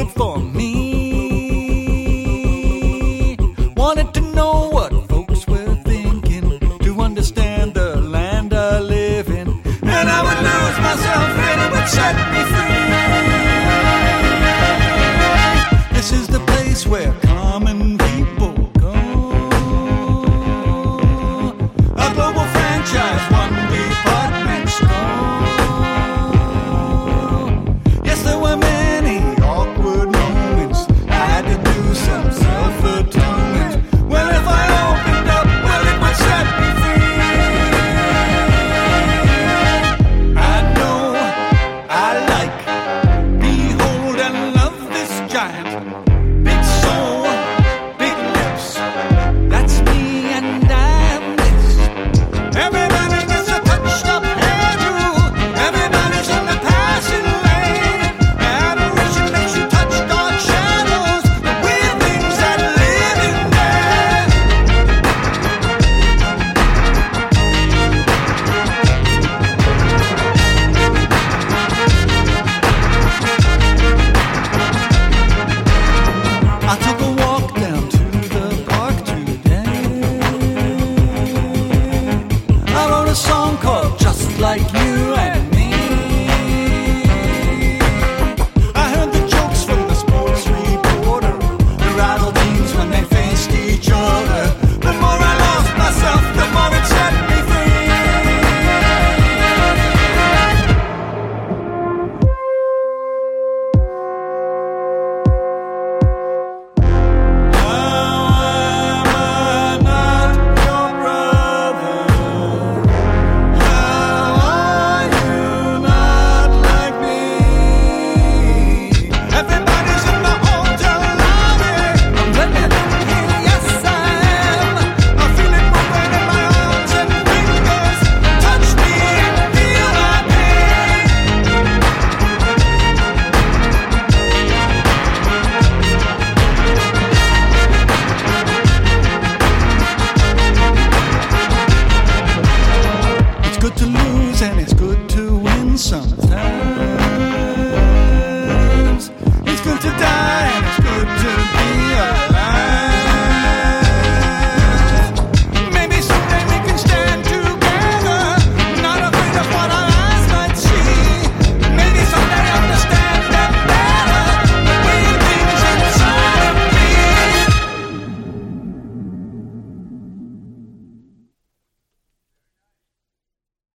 for me. Wanted to know what folks were thinking, to understand the land I live in, and I would lose myself and it would set me free. This is the place where common people go. A global franchise, one department store. Yes, there were many awkward moments. I had to do some self-atonement. Well, if I opened up, well, it would set me free. I know I like, behold, and love this giant.